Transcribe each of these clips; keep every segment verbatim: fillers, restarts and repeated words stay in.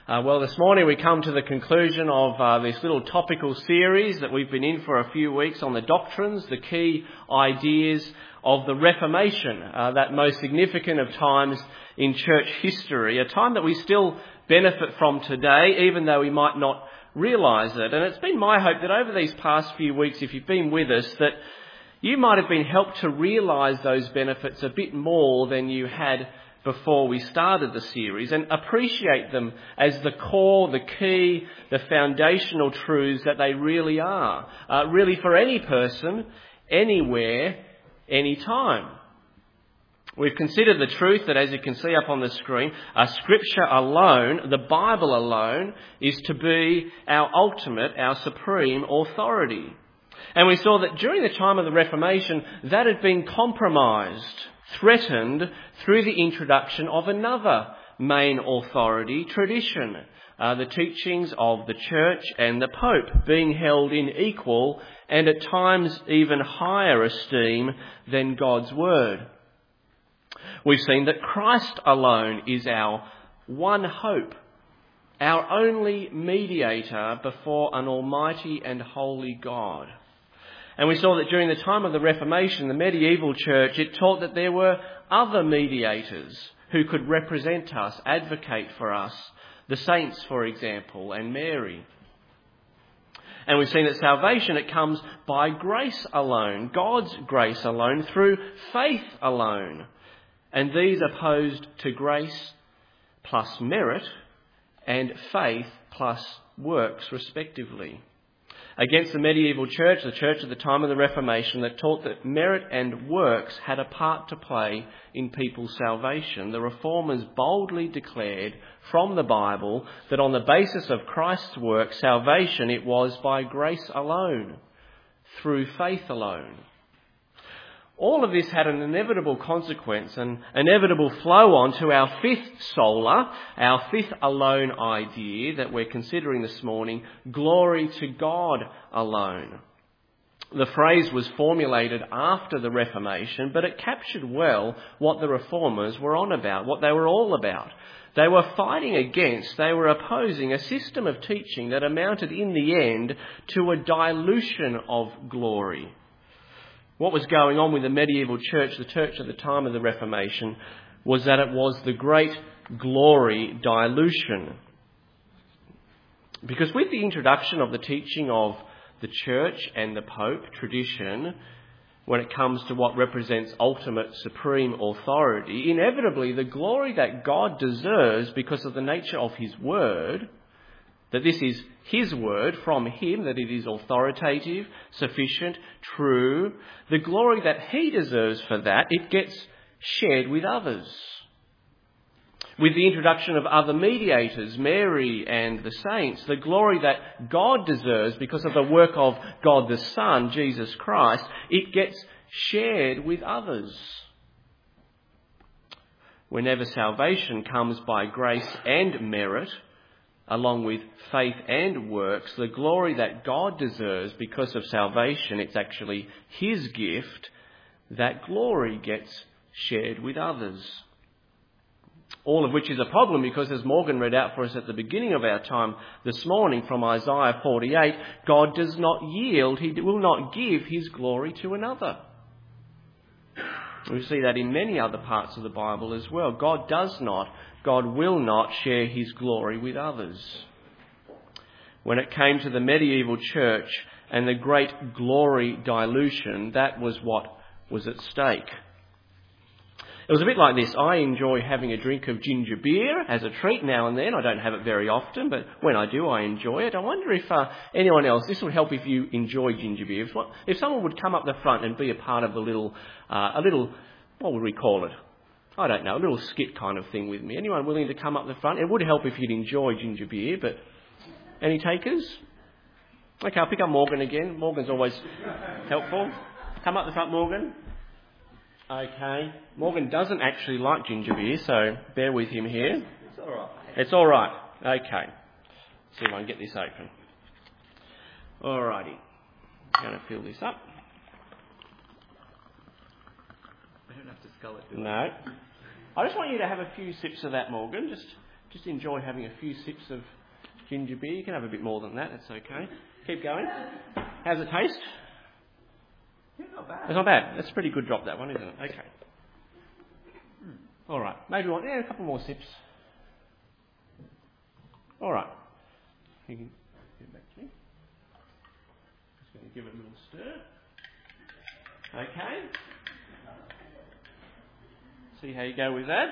Uh, well, this morning we come to the conclusion of uh, this little topical series that we've been in for a few weeks on the doctrines, the key ideas of the Reformation, uh, that most significant of times in church history, a time that we still benefit from today, even though we might not realise it. And it's been my hope that over these past few weeks, if you've been with us, that you might have been helped to realise those benefits a bit more than you had before we started the series, and appreciate them as the core, the key, the foundational truths that they really are. Uh, really for any person, anywhere, anytime. We've considered the truth that, as you can see up on the screen, uh, Scripture alone, the Bible alone, is to be our ultimate, our supreme authority. And we saw that during the time of the Reformation, that had been compromised, threatened through the introduction of another main authority, tradition, uh, the teachings of the Church and the Pope being held in equal and at times even higher esteem than God's Word. We've seen that Christ alone is our one hope, our only mediator before an almighty and holy God. And we saw that during the time of the Reformation, the medieval church, it taught that there were other mediators who could represent us, advocate for us, the saints, for example, and Mary. And we've seen that salvation, it comes by grace alone, God's grace alone, through faith alone. And these are opposed to grace plus merit and faith plus works, respectively. Against the medieval church, the church at the time of the Reformation, that taught that merit and works had a part to play in people's salvation, the Reformers boldly declared from the Bible that on the basis of Christ's work, salvation, it was by grace alone, through faith alone. All of this had an inevitable consequence, an inevitable flow on to our fifth sola, our fifth alone idea that we're considering this morning, glory to God alone. The phrase was formulated after the Reformation, but it captured well what the Reformers were on about, what they were all about. They were fighting against, they were opposing a system of teaching that amounted in the end to a dilution of glory. What was going on with the medieval church, the church at the time of the Reformation, was that it was the great glory dilution. Because with the introduction of the teaching of the church and the Pope, tradition, when it comes to what represents ultimate supreme authority, inevitably the glory that God deserves because of the nature of his word, that this is his word from him, that it is authoritative, sufficient, true. The glory that he deserves for that, it gets shared with others. With the introduction of other mediators, Mary and the saints, the glory that God deserves because of the work of God the Son, Jesus Christ, it gets shared with others. Whenever salvation comes by grace and merit, along with faith and works, the glory that God deserves because of salvation, it's actually his gift, that glory gets shared with others. All of which is a problem because, as Morgan read out for us at the beginning of our time this morning from Isaiah forty-eight, God does not yield, he will not give his glory to another. We see that in many other parts of the Bible as well. God does not, God will not share his glory with others. When it came to the medieval church and the great glory dilution, that was what was at stake. It was a bit like this. I enjoy having a drink of ginger beer as a treat now and then. I don't have it very often, but when I do, I enjoy it. I wonder if uh, anyone else, this would help if you enjoy ginger beer. If, if someone would come up the front and be a part of a little, uh, a little, what would we call it? I don't know, a little skit kind of thing with me. Anyone willing to come up the front? It would help if you'd enjoy ginger beer, but any takers? Okay, I'll pick up Morgan again. Morgan's always helpful. Come up the front, Morgan. Okay. Morgan doesn't actually like ginger beer, so bear with him here. It's all right. It's all right. Okay. See if I can get this open. All righty. I'm going to fill this up. I don't have to scull it, do I? No. I just want you to have a few sips of that, Morgan. Just just enjoy having a few sips of ginger beer. You can have a bit more than that, that's okay. Keep going. How's it taste? Yeah, not bad. It's not bad. That's a pretty good drop, that one, isn't it? Okay. Mm. All right. Maybe one, yeah, a couple more sips. All right. You can give it back to me. Just going to give it a little stir. Okay. See how you go with that.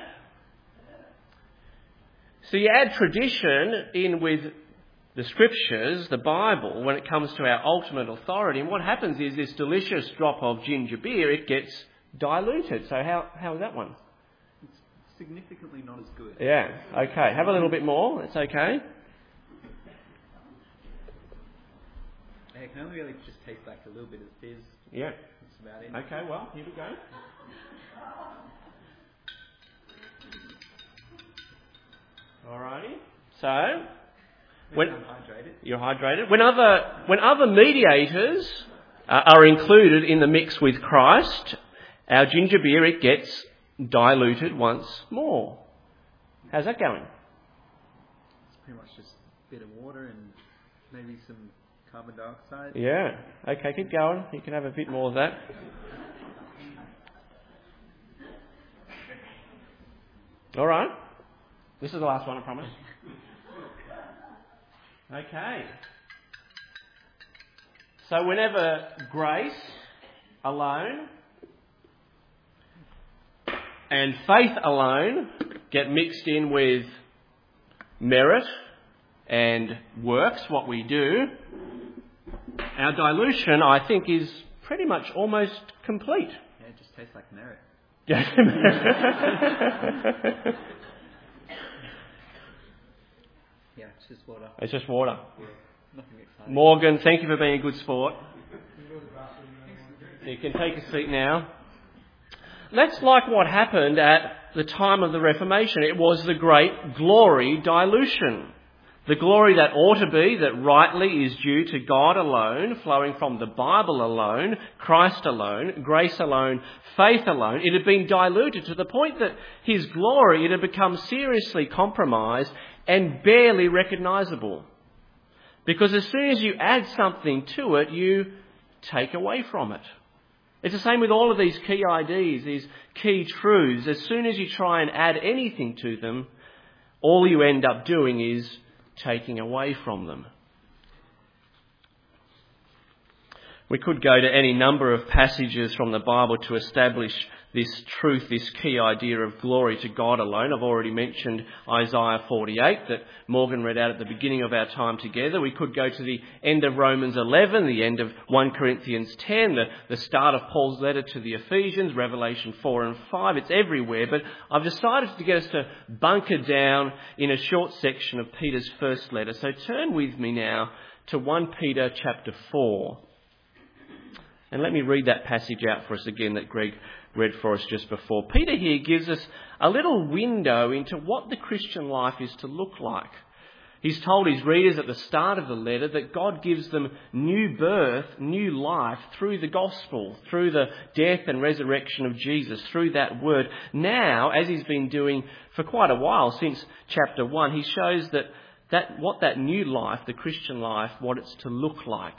So you add tradition in with the scriptures, the Bible, when it comes to our ultimate authority. And what happens is this delicious drop of ginger beer, it gets diluted. So how how is that one? It's significantly not as good. Yeah, okay. Have a little bit more. It's okay. I can only really just taste like a little bit of fizz. Yeah. That's about it. Okay, well, here we go. Alrighty. So, when I'm hydrated. You're hydrated. When other when other mediators uh, are included in the mix with Christ, our ginger beer, it gets diluted once more. How's that going? It's pretty much just a bit of water and maybe some carbon dioxide. Yeah. Okay, keep going. You can have a bit more of that. All right. This is the last one, I promise. Okay. So whenever grace alone and faith alone get mixed in with merit and works, what we do, our dilution, I think, is pretty much almost complete. Yeah, it just tastes like merit. Yeah, it's just water. It's just water. Yeah, nothing exciting. Morgan, thank you for being a good sport. You can take a seat now. That's like what happened at the time of the Reformation. It was the great glory dilution. The glory that ought to be, that rightly is due to God alone, flowing from the Bible alone, Christ alone, grace alone, faith alone. It had been diluted to the point that his glory, it had become seriously compromised and barely recognisable. Because as soon as you add something to it, you take away from it. It's the same with all of these key ideas, these key truths. As soon as you try and add anything to them, all you end up doing is taking away from them. We could go to any number of passages from the Bible to establish this truth, this key idea of glory to God alone. I've already mentioned Isaiah forty-eight that Morgan read out at the beginning of our time together. We could go to the end of Romans eleven, the end of First Corinthians ten, the, the start of Paul's letter to the Ephesians, Revelation four and five. It's everywhere, but I've decided to get us to bunker down in a short section of Peter's first letter. So turn with me now to First Peter chapter four. And let me read that passage out for us again that Greg read for us just before. Peter here gives us a little window into what the Christian life is to look like. He's told his readers at the start of the letter that God gives them new birth, new life through the gospel, through the death and resurrection of Jesus, through that word. Now, as he's been doing for quite a while since chapter one, he shows that, that what that new life, the Christian life, what it's to look like.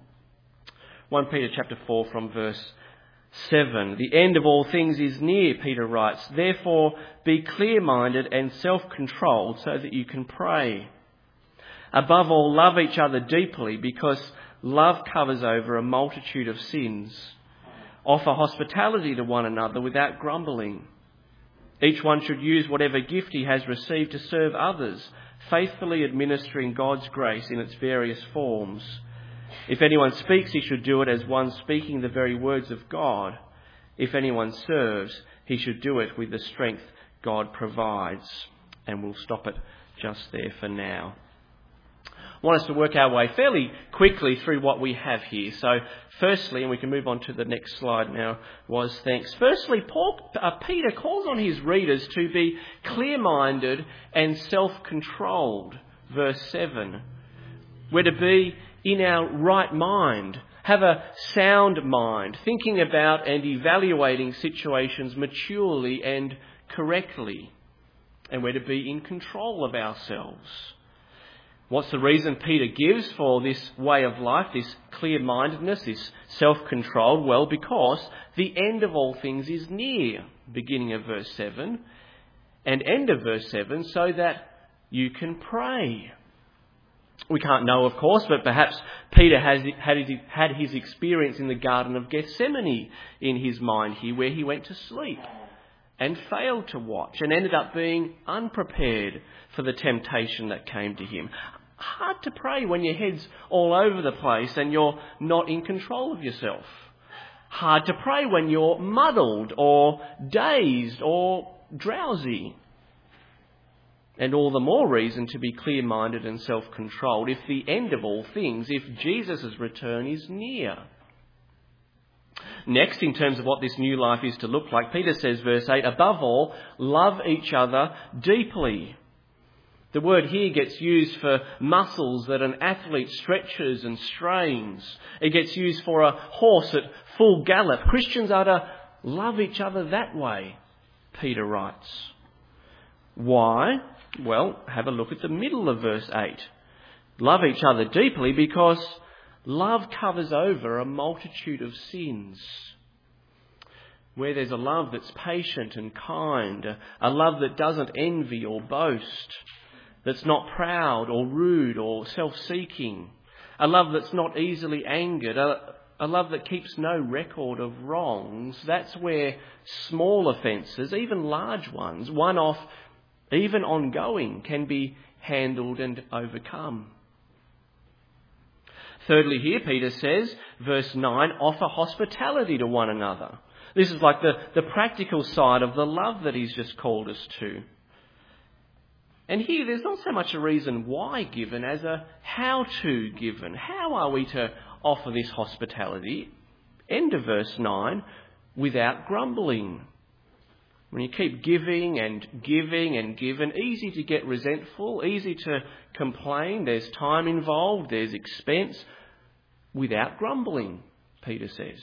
First Peter chapter four from verse seven. The end of all things is near, Peter writes. Therefore, be clear-minded and self-controlled so that you can pray. Above all, love each other deeply because love covers over a multitude of sins. Offer hospitality to one another without grumbling. Each one should use whatever gift he has received to serve others, faithfully administering God's grace in its various forms. If anyone speaks, he should do it as one speaking the very words of God. If anyone serves, he should do it with the strength God provides. And we'll stop it just there for now. I want us to work our way fairly quickly through what we have here. So firstly, and we can move on to the next slide now, was thanks. Firstly, Paul, uh, Peter calls on his readers to be clear-minded and self-controlled. Verse seven. We're to be in our right mind, have a sound mind, thinking about and evaluating situations maturely and correctly. and we're to be in control of ourselves. What's the reason Peter gives for this way of life, this clear-mindedness, this self-control? Well, because the end of all things is near, beginning of verse seven, and end of verse seven, so that you can pray. We can't know, of course, but perhaps Peter has had his, had his experience in the Garden of Gethsemane in his mind here, where he went to sleep and failed to watch and ended up being unprepared for the temptation that came to him. Hard to pray when your head's all over the place and you're not in control of yourself. Hard to pray when you're muddled or dazed or drowsy. And all the more reason to be clear-minded and self-controlled if the end of all things, if Jesus' return is near. Next, in terms of what this new life is to look like, Peter says, verse eight, above all, love each other deeply. The word here gets used for muscles that an athlete stretches and strains. It gets used for a horse at full gallop. Christians are to love each other that way, Peter writes. Why? Well, have a look at the middle of verse eight. Love each other deeply because love covers over a multitude of sins. Where there's a love that's patient and kind, a love that doesn't envy or boast, that's not proud or rude or self-seeking, a love that's not easily angered, a, a love that keeps no record of wrongs, that's where small offences, even large ones, one-off, even ongoing, can be handled and overcome. Thirdly here, Peter says, verse nine, offer hospitality to one another. This is like the, the practical side of the love that he's just called us to. And here there's not so much a reason why given as a how to given. How are we to offer this hospitality? End of verse nine, without grumbling. When you keep giving and giving and giving, easy to get resentful, easy to complain, there's time involved, there's expense, without grumbling, Peter says.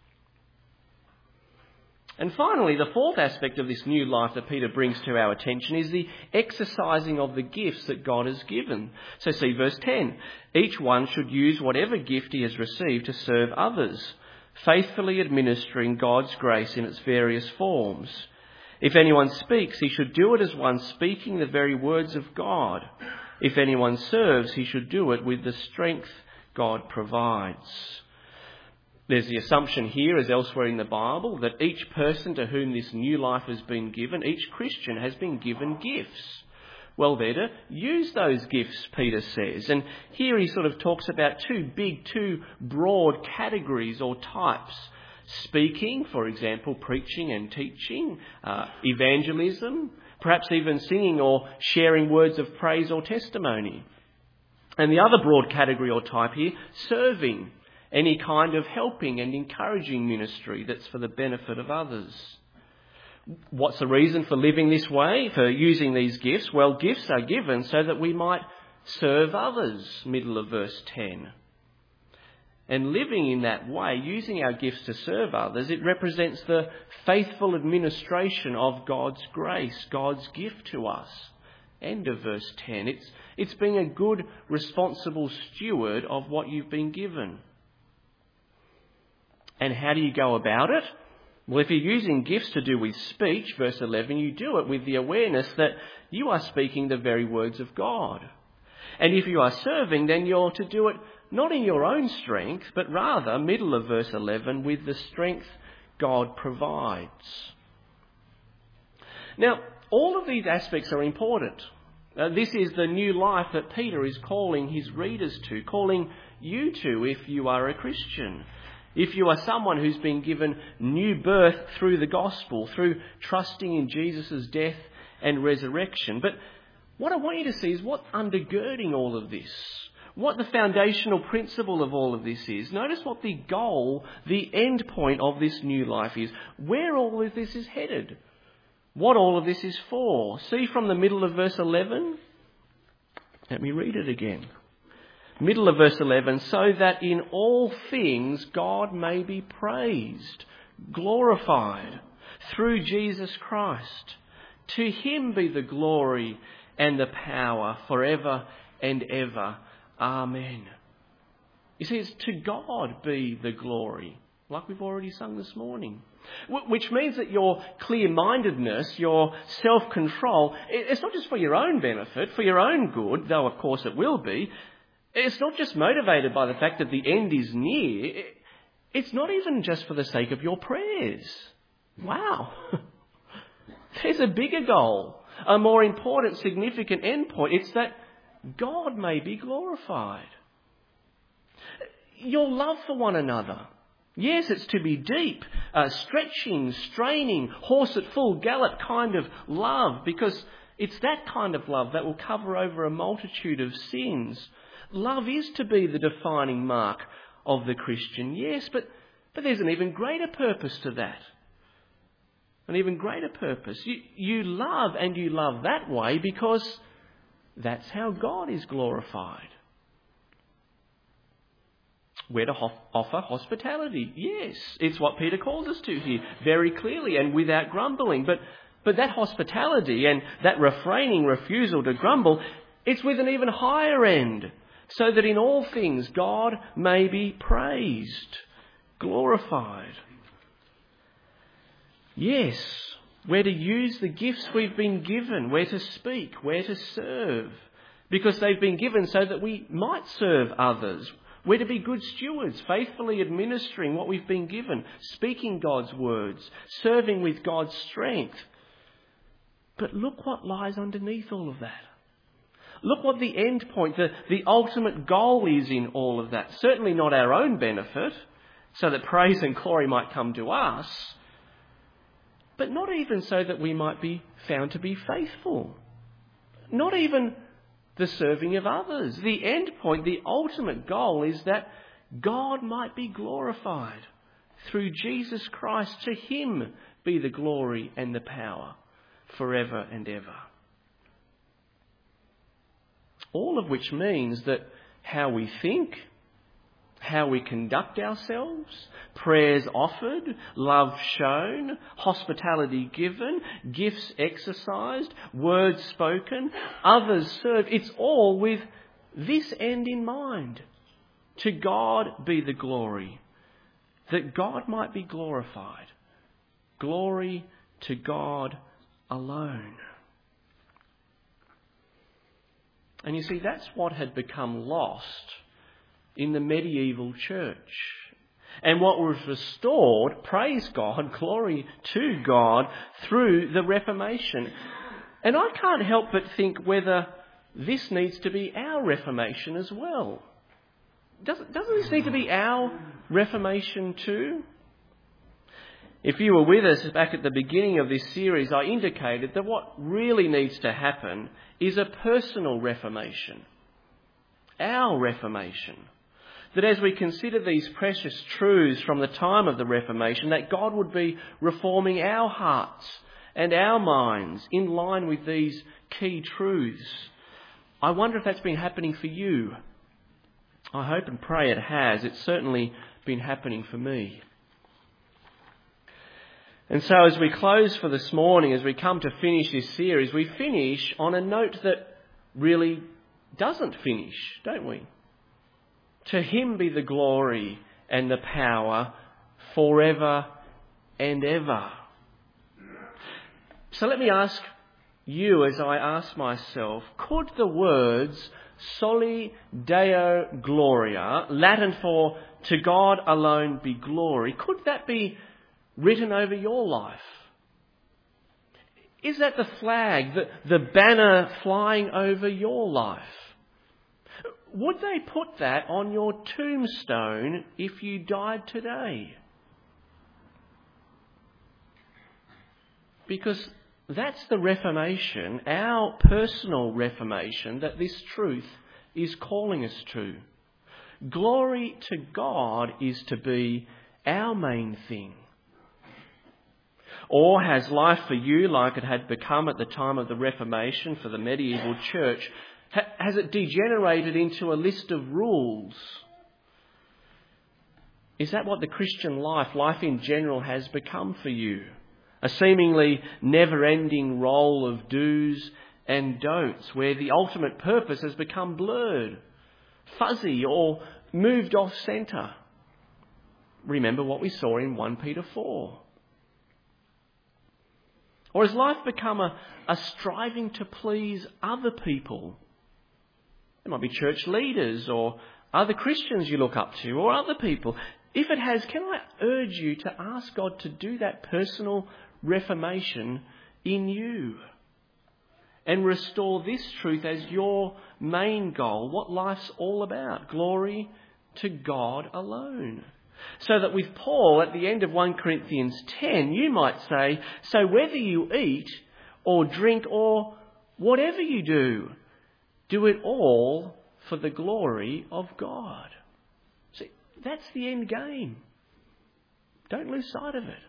And finally, the fourth aspect of this new life that Peter brings to our attention is the exercising of the gifts that God has given. So see verse ten. Each one should use whatever gift he has received to serve others, faithfully administering God's grace in its various forms. If anyone speaks, he should do it as one speaking the very words of God. If anyone serves, he should do it with the strength God provides. There's the assumption here, as elsewhere in the Bible, that each person to whom this new life has been given, each Christian has been given gifts. Well, they're to use those gifts, Peter says. And here he sort of talks about two big, two broad categories or types. Speaking, for example, preaching and teaching, uh, evangelism, perhaps even singing or sharing words of praise or testimony. And the other broad category or type here, serving, any kind of helping and encouraging ministry that's for the benefit of others. What's the reason for living this way, for using these gifts? Well, gifts are given so that we might serve others, middle of verse ten. And living in that way, using our gifts to serve others, it represents the faithful administration of God's grace, God's gift to us. End of verse ten. It's, it's being a good, responsible steward of what you've been given. And how do you go about it? Well, if you're using gifts to do with speech, verse eleven, you do it with the awareness that you are speaking the very words of God. And if you are serving, then you're to do it not in your own strength, but rather, middle of verse eleven, with the strength God provides. Now, all of these aspects are important. Uh, this is the new life that Peter is calling his readers to, calling you to if you are a Christian. If you are someone who's been given new birth through the gospel, through trusting in Jesus' death and resurrection. But what I want you to see is what's undergirding all of this. What the foundational principle of all of this is. Notice what the goal, the end point of this new life is. Where all of this is headed. What all of this is for. See from the middle of verse eleven? Let me read it again. Middle of verse eleven, so that in all things God may be praised, glorified, through Jesus Christ. To him be the glory and the power forever and ever. Amen. You see, it's to God be the glory, like we've already sung this morning. Which means that your clear-mindedness, your self-control, it's not just for your own benefit, for your own good, though of course it will be. It's not just motivated by the fact that the end is near. It's not even just for the sake of your prayers. Wow. There's a bigger goal, a more important, significant endpoint. It's that God may be glorified. Your love for one another. Yes, it's to be deep, uh, stretching, straining, horse at full gallop kind of love, because it's that kind of love that will cover over a multitude of sins. Love is to be the defining mark of the Christian, yes, but, but there's an even greater purpose to that. An even greater purpose. You, you love, and you love that way because that's how God is glorified. We're to ho- offer hospitality. Yes, it's what Peter calls us to here very clearly and without grumbling. But, but that hospitality and that refraining refusal to grumble, it's with an even higher end, so that in all things God may be praised, glorified. Yes, we're to use the gifts we've been given. We're to speak. We're to serve. Because they've been given so that we might serve others. We're to be good stewards, faithfully administering what we've been given, speaking God's words, serving with God's strength. But look what lies underneath all of that. Look what the end point, the, the ultimate goal is in all of that. Certainly not our own benefit, so that praise and glory might come to us, but not even so that we might be found to be faithful. Not even the serving of others. The end point, the ultimate goal is that God might be glorified through Jesus Christ. To him be the glory and the power forever and ever. All of which means that how we think, how we conduct ourselves, prayers offered, love shown, hospitality given, gifts exercised, words spoken, others served. It's all with this end in mind. To God be the glory, that God might be glorified. Glory to God alone. And you see, that's what had become lost in the medieval church. And what was restored, praise God, glory to God, through the Reformation. And I can't help but think whether this needs to be our Reformation as well. Doesn't, doesn't this need to be our Reformation too? If you were with us back at the beginning of this series, I indicated that what really needs to happen is a personal reformation. Our reformation. That as we consider these precious truths from the time of the Reformation, that God would be reforming our hearts and our minds in line with these key truths. I wonder if that's been happening for you. I hope and pray it has. It's certainly been happening for me. And so as we close for this morning, as we come to finish this series, we finish on a note that really doesn't finish, don't we? To him be the glory and the power forever and ever. So let me ask you, as I ask myself, could the words Soli Deo Gloria, Latin for to God alone be glory, could that be written over your life? Is that the flag, the, the banner flying over your life? Would they put that on your tombstone if you died today? Because that's the Reformation, our personal Reformation, that this truth is calling us to. Glory to God is to be our main thing. Or has life for you, like it had become at the time of the Reformation for the medieval church, ha- has it degenerated into a list of rules? Is that what the Christian life, life in general, has become for you? A seemingly never-ending roll of do's and don'ts, where the ultimate purpose has become blurred, fuzzy, or moved off centre. Remember what we saw in First Peter four. Or has life become a, a striving to please other people? It might be church leaders or other Christians you look up to or other people. If it has, can I urge you to ask God to do that personal reformation in you and restore this truth as your main goal, what life's all about, glory to God alone. So that with Paul at the end of First Corinthians ten, you might say, so whether you eat or drink or whatever you do, do it all for the glory of God. See, that's the end game. Don't lose sight of it.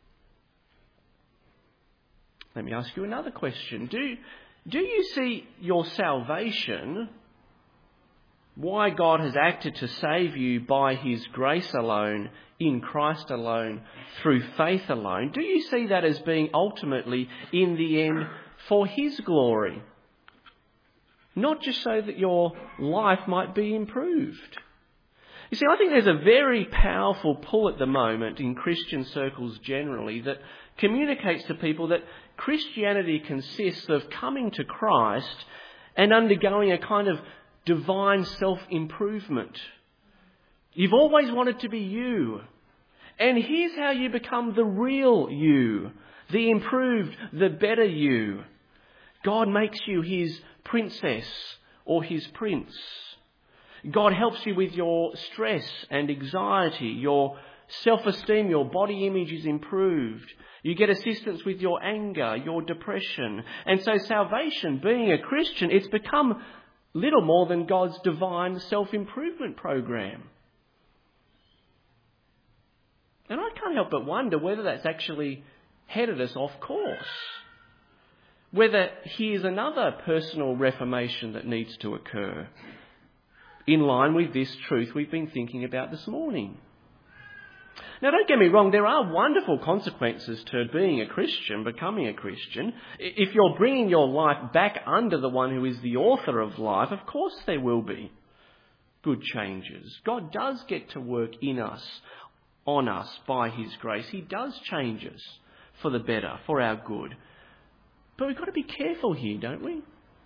Let me ask you another question. Do, do you see your salvation, why God has acted to save you by his grace alone, in Christ alone, through faith alone, do you see that as being ultimately, in the end, for his glory? Not just so that your life might be improved. You see, I think there's a very powerful pull at the moment in Christian circles generally that communicates to people that Christianity consists of coming to Christ and undergoing a kind of divine self-improvement. You've always wanted to be you. And here's how you become the real you, the improved, the better you. God makes you his princess or his prince. God helps you with your stress and anxiety, your self-esteem, your body image is improved. You get assistance with your anger, your depression. And so salvation, being a Christian, it's become little more than God's divine self-improvement program. And I can't help but wonder whether that's actually headed us off course. Whether here's another personal reformation that needs to occur in line with this truth we've been thinking about this morning. Now, don't get me wrong, there are wonderful consequences to being a Christian, becoming a Christian. If you're bringing your life back under the one who is the author of life, of course there will be good changes. God does get to work in us, on us, by his grace. He does change us for the better, for our good. But we've got to be careful here, don't we?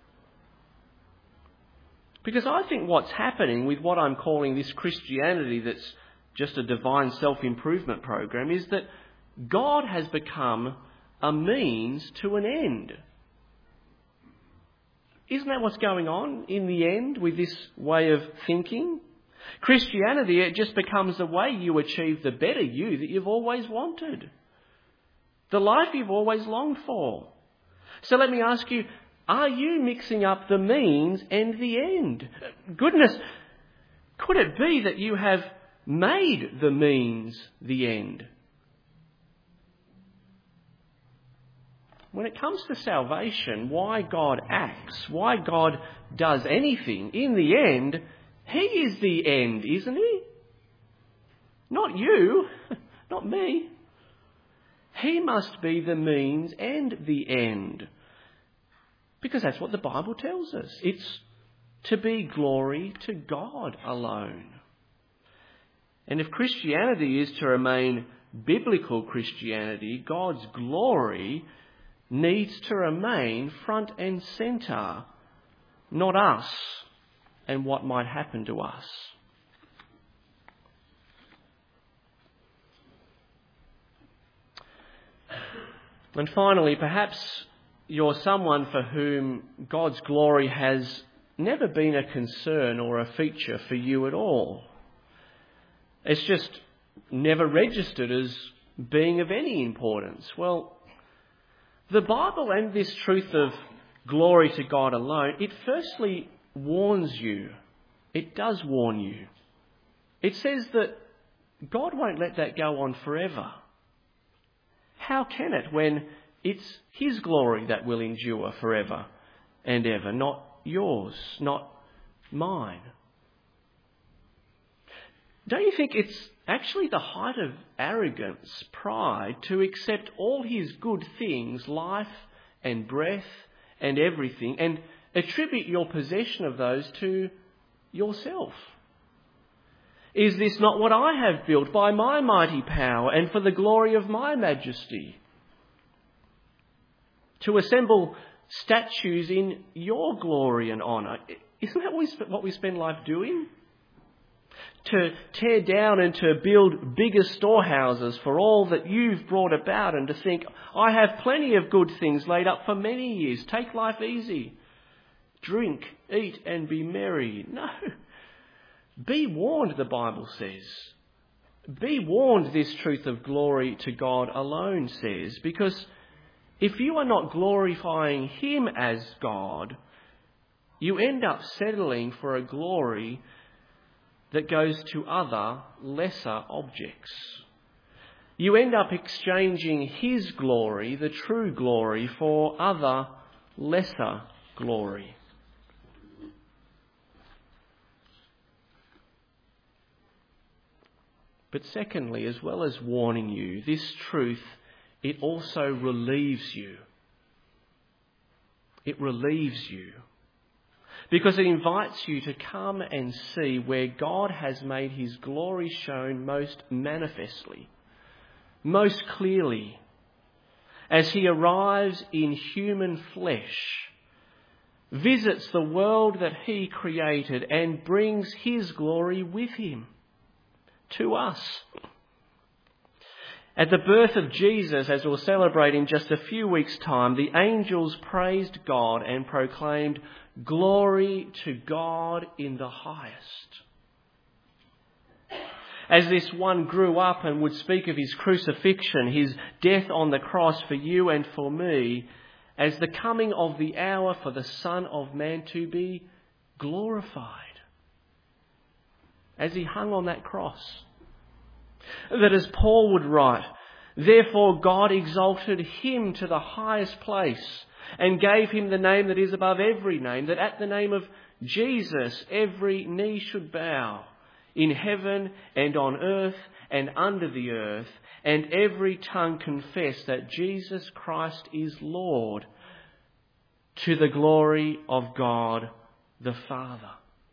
Because I think what's happening with what I'm calling this Christianity that's just a divine self-improvement program is that God has become a means to an end. Isn't that what's going on in the end with this way of thinking? Christianity, it just becomes the way you achieve the better you that you've always wanted. The life you've always longed for. So let me ask you, are you mixing up the means and the end? Goodness, could it be that you have made the means the end? When it comes to salvation, why God acts, why God does anything, in the end, he is the end, isn't he? Not you, not me. He must be the means and the end. Because that's what the Bible tells us. It's to be glory to God alone. And if Christianity is to remain biblical Christianity, God's glory needs to remain front and centre, not us and what might happen to us. And finally, perhaps you're someone for whom God's glory has never been a concern or a feature for you at all. It's just never registered as being of any importance. Well, the Bible and this truth of glory to God alone, it firstly warns you. It does warn you. It says that God won't let that go on forever. How can it when it's his glory that will endure forever and ever, not yours, not mine? Don't you think it's actually the height of arrogance, pride, to accept all his good things, life and breath and everything, and attribute your possession of those to yourself? Is this not what I have built by my mighty power and for the glory of my majesty? To assemble statues in your glory and honour. Isn't that what we spend life doing? To tear down and to build bigger storehouses for all that you've brought about, and to think, I have plenty of good things laid up for many years. Take life easy. Drink, eat and be merry. No. Be warned, the Bible says. Be warned, this truth of glory to God alone says, because if you are not glorifying him as God, you end up settling for a glory that goes to other, lesser objects. You end up exchanging his glory, the true glory, for other, lesser glory. But secondly, as well as warning you, this truth, it also relieves you. It relieves you. Because it invites you to come and see where God has made his glory shown most manifestly, most clearly, as he arrives in human flesh, visits the world that he created and brings his glory with him to us. At the birth of Jesus, as we'll celebrate in just a few weeks' time, the angels praised God and proclaimed, "Glory to God in the highest." As this one grew up and would speak of his crucifixion, his death on the cross for you and for me, as the coming of the hour for the Son of Man to be glorified, as he hung on that cross. That as Paul would write, therefore God exalted him to the highest place and gave him the name that is above every name, that at the name of Jesus every knee should bow, in heaven and on earth and under the earth, and every tongue confess that Jesus Christ is Lord, to the glory of God the Father.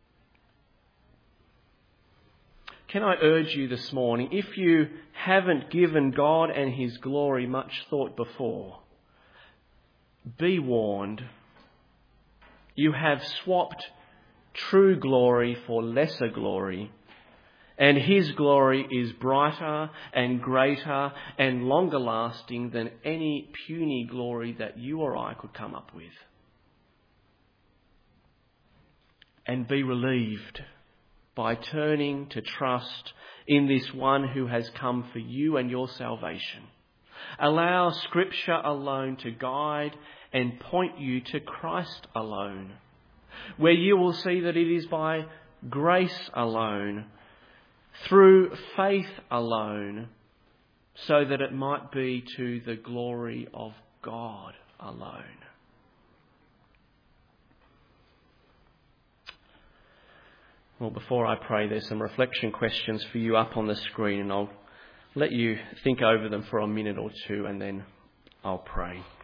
Can I urge you this morning, if you haven't given God and his glory much thought before, be warned. You have swapped true glory for lesser glory, and his glory is brighter and greater and longer lasting than any puny glory that you or I could come up with. And be relieved by turning to trust in this one who has come for you and your salvation. Allow Scripture alone to guide and point you to Christ alone, where you will see that it is by grace alone, through faith alone, so that it might be to the glory of God alone. Well, before I pray, there's some reflection questions for you up on the screen, and I'll let you think over them for a minute or two, and then I'll pray.